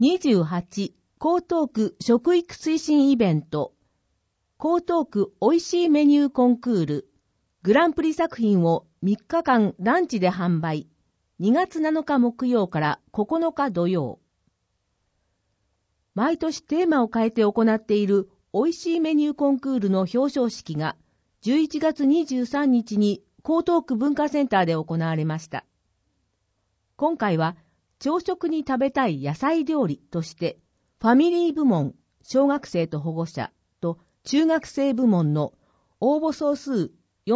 28、江東区食育推進イベント、江東区おいしいメニューコンクール、グランプリ作品を3日間ランチで販売。2月7日木曜から9日土曜。毎年テーマを変えて行っているおいしいメニューコンクールの表彰式が11月23日に江東区文化センターで行われました。今回は朝食に食べたい野菜料理としてファミリー部門、小学生と保護者と中学生部門の応募総数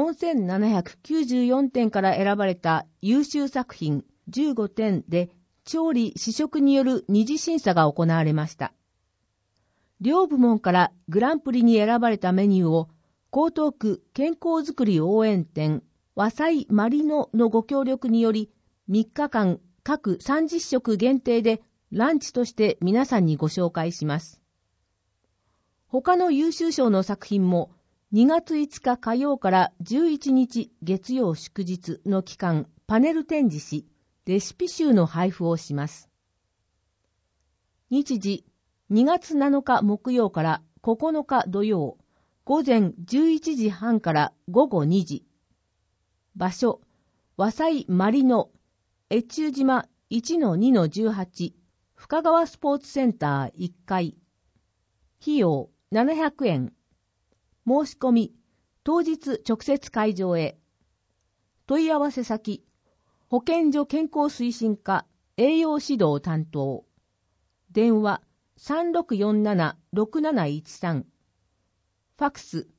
4794点から選ばれた優秀作品15点で調理・試食による二次審査が行われました。両部門からグランプリに選ばれたメニューを江東区健康づくり応援店和菜マリノのご協力により3日間各30食限定でランチとして皆さんにご紹介します。他の優秀賞の作品も2月5日火曜から11日月曜祝日の期間パネル展示し、レシピ集の配布をします。日時2月7日木曜から9日土曜、午前11時半から午後2時。場所、和菜マリノ、越中島 1-2-18、深川スポーツセンター1階。費用700円。申し込み、当日直接会場へ。問い合わせ先、保健所健康推進課栄養指導担当。電話3647-6713。ファクス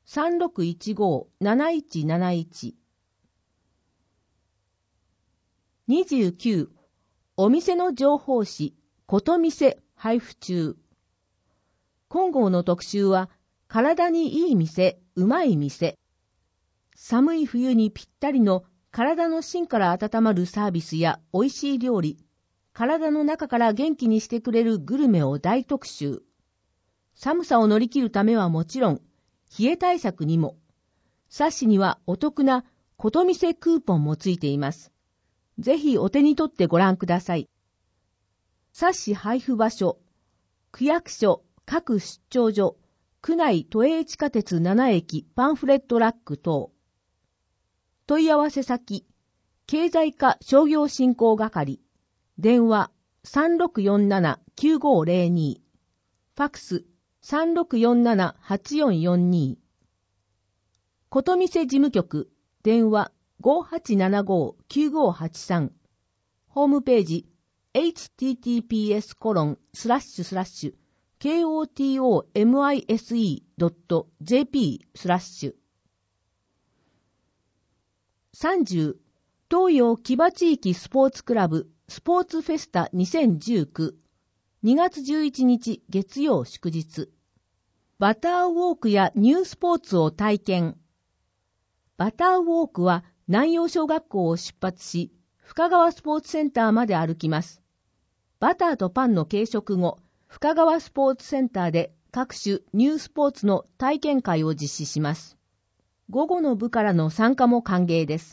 3615-7171。29、お店の情報誌、ことみせ配布中。今号の特集は、体にいい店、うまい店。寒い冬にぴったりの体の芯から温まるサービスや美味しい料理、体の中から元気にしてくれるグルメを大特集。寒さを乗り切るためはもちろん、冷え対策にも。冊子にはお得なことみせクーポンもついています。ぜひお手に取ってご覧ください。冊子配布場所、区役所、各出張所、区内都営地下鉄7駅パンフレットラック等。問い合わせ先、経済課商業振興係。電話3647-9502。ファクス3647-8442。ことみせ事務局。電話5875-9583。ホームページ https://kotomise.jp/ 30. 東洋木場地域スポーツクラブスポーツフェスタ2019 2月11日月曜祝日。バターウォークやニュースポーツを体験。バターウォークは南陽小学校を出発し、深川スポーツセンターまで歩きます。バターとパンの軽食後、深川スポーツセンターで各種ニュースポーツの体験会を実施します。午後の部からの参加も歓迎です。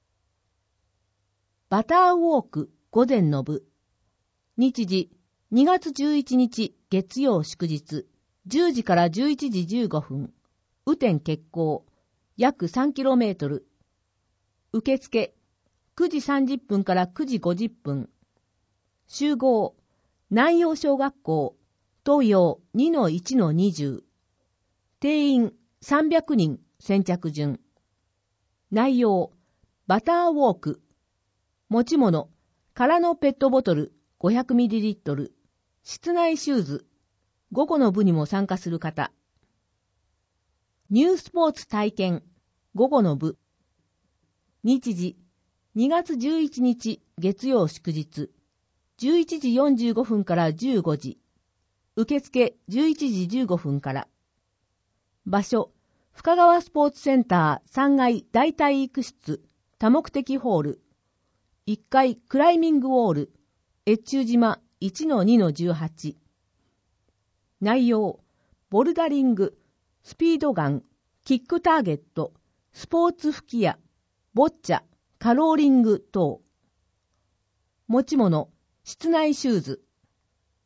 バターウォーク午前の部。日時2月11日月曜祝日10時から11時15分。雨天決行約 3km。受付9時30分から9時50分。集合南陽小学校東洋 2-1-20。定員300人先着順。内容バターウォーク。持ち物空のペットボトル 500ml。室内シューズ。午後の部にも参加する方。ニュースポーツ体験。午後の部。日時2月11日月曜祝日11時45分から15時。受付11時15分から。場所深川スポーツセンター3階大体育室多目的ホール。1階クライミングウォール越中島 1-2-18。内容ボルダリング、スピードガン、キックターゲット、スポーツ吹き矢、ボッチャ、カローリング等。持ち物、室内シューズ。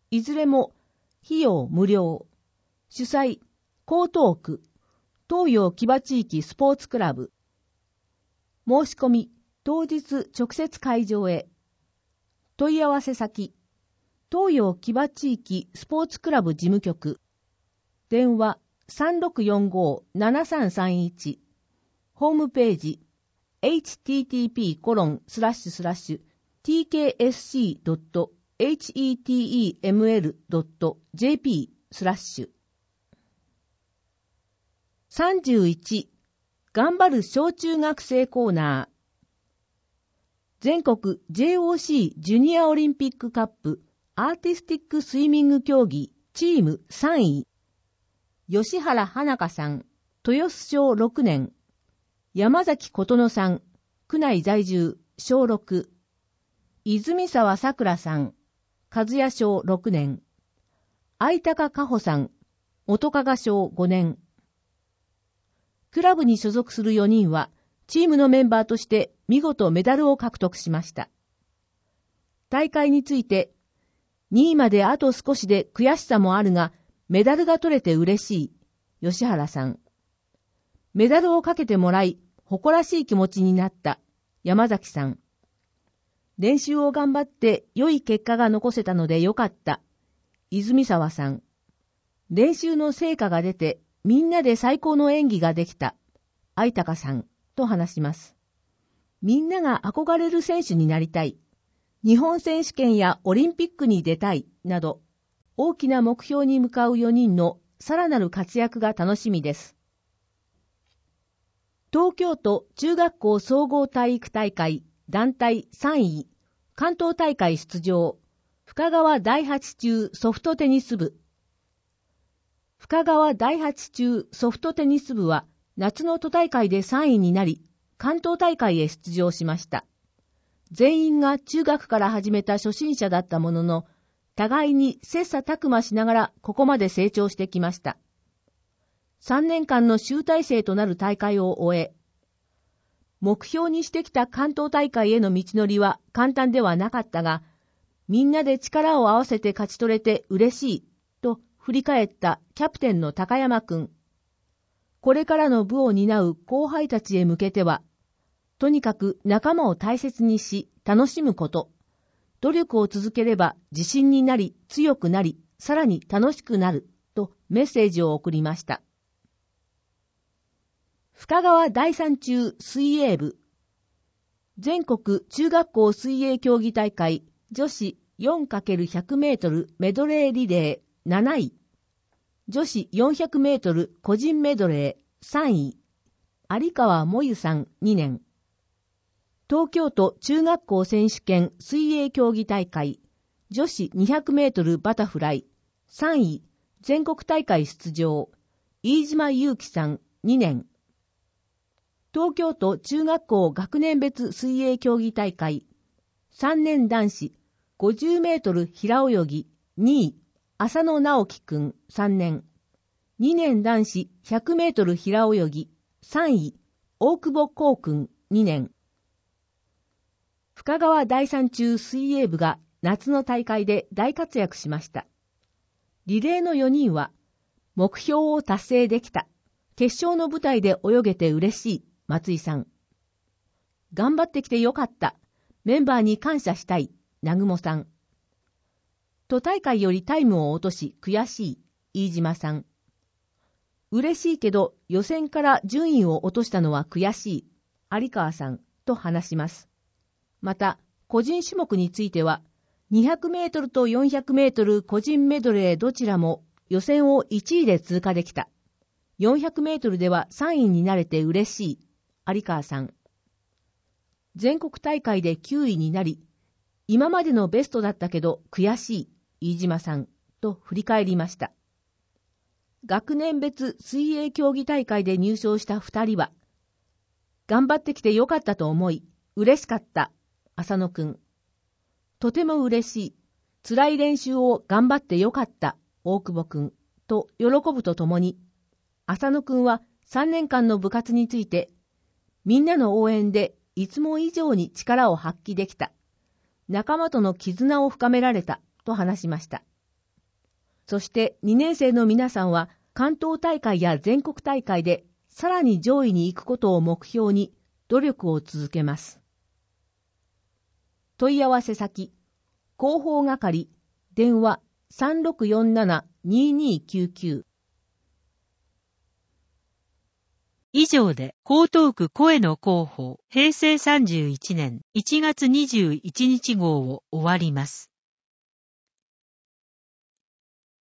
いずれも費用無料。主催、江東区、東洋木場地域スポーツクラブ。申し込み、当日直接会場へ。問い合わせ先、東洋木場地域スポーツクラブ事務局。電話 3645-7331。ホームページ、http://tksc.heteml.jp/。31. 頑張る小中学生コーナー。全国 JOC ジュニアオリンピックカップアーティスティックスイミング競技チーム3位。吉原花香さん、豊洲小6年。山崎琴乃さん、区内在住、小6。泉沢さくらさん、和也小6年。相高香穂さん、元加賀小5年。クラブに所属する4人は、チームのメンバーとして見事メダルを獲得しました。大会について、2位まであと少しで悔しさもあるが、メダルが取れて嬉しい、吉原さん。メダルをかけてもらい、誇らしい気持ちになった、山崎さん。練習を頑張って良い結果が残せたのでよかった、泉沢さん。練習の成果が出て、みんなで最高の演技ができた、相高さん、と話します。みんなが憧れる選手になりたい、日本選手権やオリンピックに出たい、など、大きな目標に向かう4人のさらなる活躍が楽しみです。東京都中学校総合体育大会団体3位、関東大会出場、深川第8中ソフトテニス部。深川第8中ソフトテニス部は夏の都大会で3位になり、関東大会へ出場しました。全員が中学から始めた初心者だったものの、互いに切磋琢磨しながらここまで成長してきました。3年間の集大成となる大会を終え、目標にしてきた関東大会への道のりは簡単ではなかったが、みんなで力を合わせて勝ち取れて嬉しい、と振り返ったキャプテンの高山くん。これからの部を担う後輩たちへ向けては、とにかく仲間を大切にし楽しむこと。努力を続ければ自信になり強くなり、さらに楽しくなる、とメッセージを送りました。深川第3中水泳部。全国中学校水泳競技大会女子 4×100 メートルメドレーリレー7位。女子400メートル個人メドレー3位。有川もゆさん2年。東京都中学校選手権水泳競技大会女子200メートルバタフライ3位。全国大会出場。飯島祐希さん2年。東京都中学校学年別水泳競技大会3年男子50メートル平泳ぎ2位、浅野直樹くん3年。2年男子100メートル平泳ぎ3位、大久保光くん2年。深川第3中水泳部が夏の大会で大活躍しました。リレーの4人は、目標を達成できた。決勝の舞台で泳げて嬉しい。松井さん。頑張ってきてよかった。メンバーに感謝したい。南雲さん。都大会よりタイムを落とし悔しい。飯島さん。嬉しいけど予選から順位を落としたのは悔しい。有川さん。と話します。また、個人種目については、200メートルと400メートル個人メドレーどちらも予選を1位で通過できた。400メートルでは3位になれて嬉しい。有川さん。全国大会で9位になり、今までのベストだったけど悔しい。飯島さん。と振り返りました。学年別水泳競技大会で入賞した2人は、頑張ってきてよかったと思い、嬉しかった。浅野くん。とても嬉しい。辛い練習を頑張ってよかった。大久保くん。と喜ぶとともに、浅野くんは3年間の部活について、みんなの応援でいつも以上に力を発揮できた。仲間との絆を深められた。と話しました。 そして2年生の皆さんは関東大会や全国大会でさらに上位に行くことを目標に努力を続けます。問い合わせ先、広報係、電話 3647-2299。 以上で江東区声の広報平成31年1月21日号を終わります。